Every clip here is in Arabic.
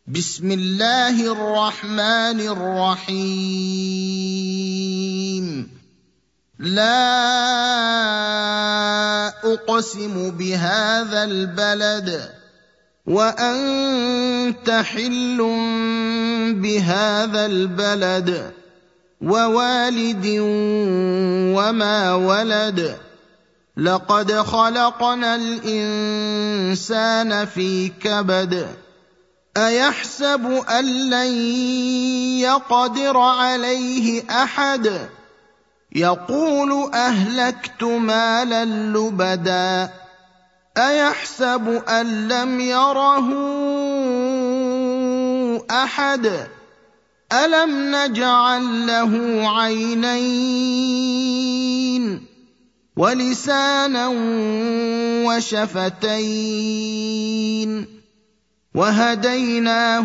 بسم الله الرحمن الرحيم لا أقسم بهذا البلد وأنت حل بهذا البلد ووالد وما ولد لقد خلقنا الإنسان في كبد أيحسب أن لن يقدر عليه أحد يقول أهلكت مالا لبدا أيحسب أن لم يره أحد ألم نجعل له عينين ولسانا وشفتين وهديناه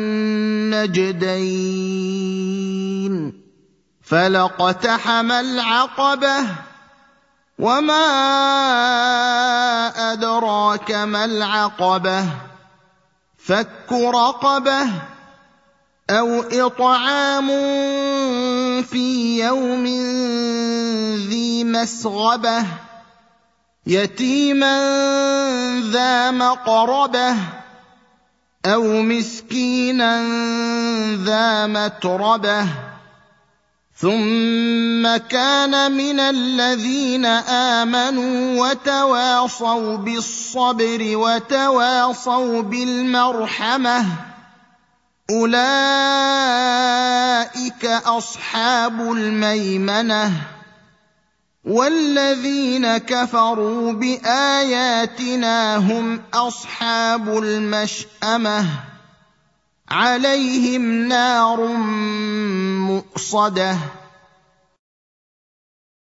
النجدين فلاقتحم العقبة وما أدراك ما العقبة فك رقبة أو إطعام في يوم ذي مسغبة يتيما ذا مقربة أو مسكينا ذا متربة ثم كان من الذين آمنوا وتواصوا بالصبر وتواصوا بالمرحمة أولئك أصحاب الميمنة والذين كفروا بآياتنا هم أصحاب المشأمة عليهم نار مؤصدة